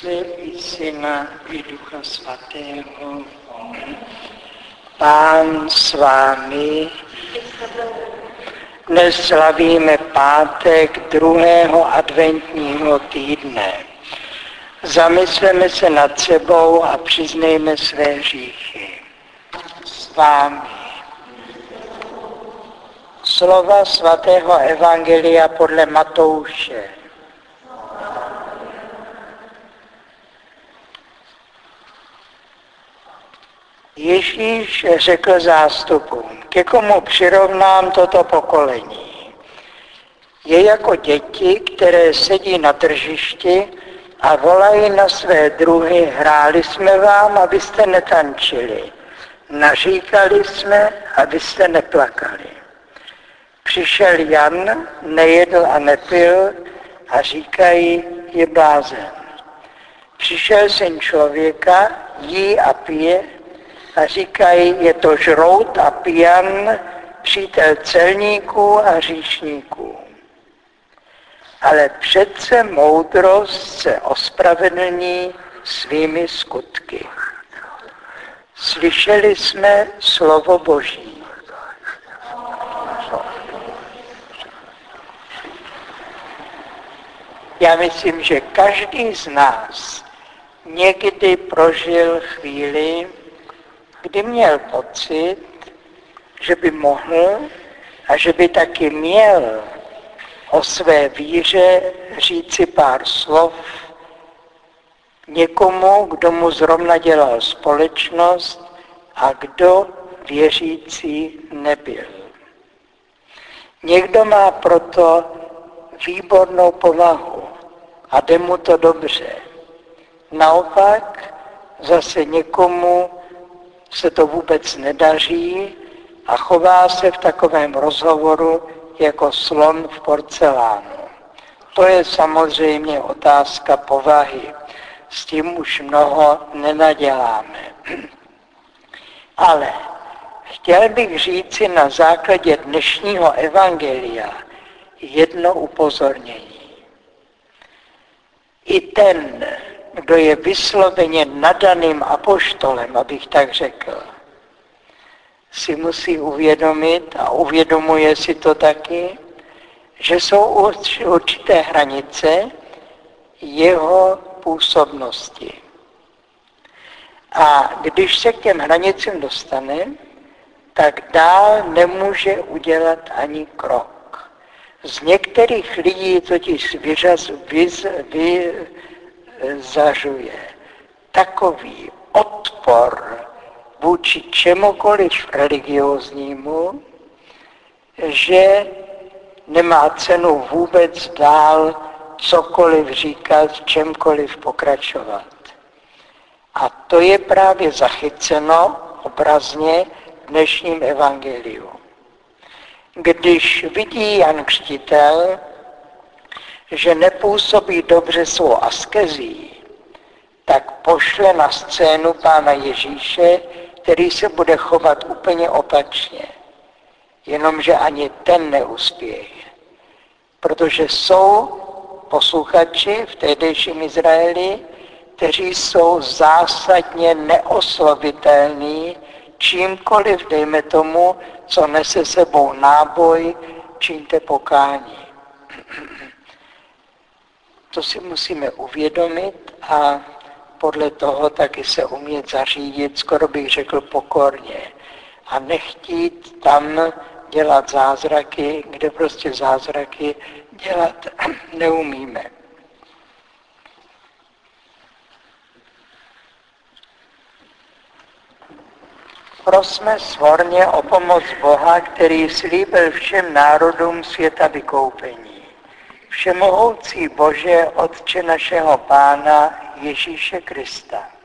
Otce i Syna i Ducha Svatého. Pán s vámi. Dnes slavíme pátek druhého adventního týdne. Zamysleme se nad sebou a přiznejme své hříchy. S vámi. Slova svatého evangelia podle Matouše. Ježíš řekl zástupům, ke komu přirovnám toto pokolení. Je jako děti, které sedí na tržišti a volají na své druhy, hráli jsme vám, abyste netančili. Naříkali jsme, abyste neplakali. Přišel Jan, nejedl a nepil a říkají, je blázen. Přišel Syn člověka, jí a pije a říkají, je to žrout a pijan, přítel celníků a hříšníků. Ale přece moudrost se ospravedlní svými skutky. Slyšeli jsme slovo Boží. Já myslím, že každý z nás někdy prožil chvíli, kdy měl pocit, že by mohl a že by taky měl o své víře říci pár slov někomu, kdo mu zrovna dělal společnost a kdo věřící nebyl. Někdo má proto výbornou povahu a jde mu to dobře. Naopak zase někomu se to vůbec nedaří a chová se v takovém rozhovoru jako slon v porcelánu. To je samozřejmě otázka povahy. S tím už mnoho nenaděláme. Ale chtěl bych říci na základě dnešního evangelia jedno upozornění. I ten, kdo je vysloveně nadaným apoštolem, abych tak řekl, si musí uvědomit a uvědomuje si to taky, že jsou určité hranice jeho působnosti. A když se k těm hranicím dostane, tak dál nemůže udělat ani krok. Z některých lidí totiž vyzařuje takový odpor vůči čemukoliv religióznímu, že nemá cenu vůbec dál cokoliv říkat, čemkoliv pokračovat. A to je právě zachyceno obrazně v dnešním evangeliu. Když vidí Jan Křtitel, že nepůsobí dobře svou askezí, tak pošle na scénu Pána Ježíše, který se bude chovat úplně opačně. Jenomže ani ten neuspěje. Protože jsou posluchači v tehdejším Izraeli, kteří jsou zásadně neoslovitelní čímkoliv, dejme tomu, co nese sebou náboj, čiňte pokání. To si musíme uvědomit a podle toho taky se umět zařídit, skoro bych řekl pokorně. A nechtít tam dělat zázraky, kde prostě zázraky dělat neumíme. Prosme svorně o pomoc Boha, který slíbil všem národům světa vykoupení. Všemohoucí Bože, Otče našeho Pána Ježíše Krista.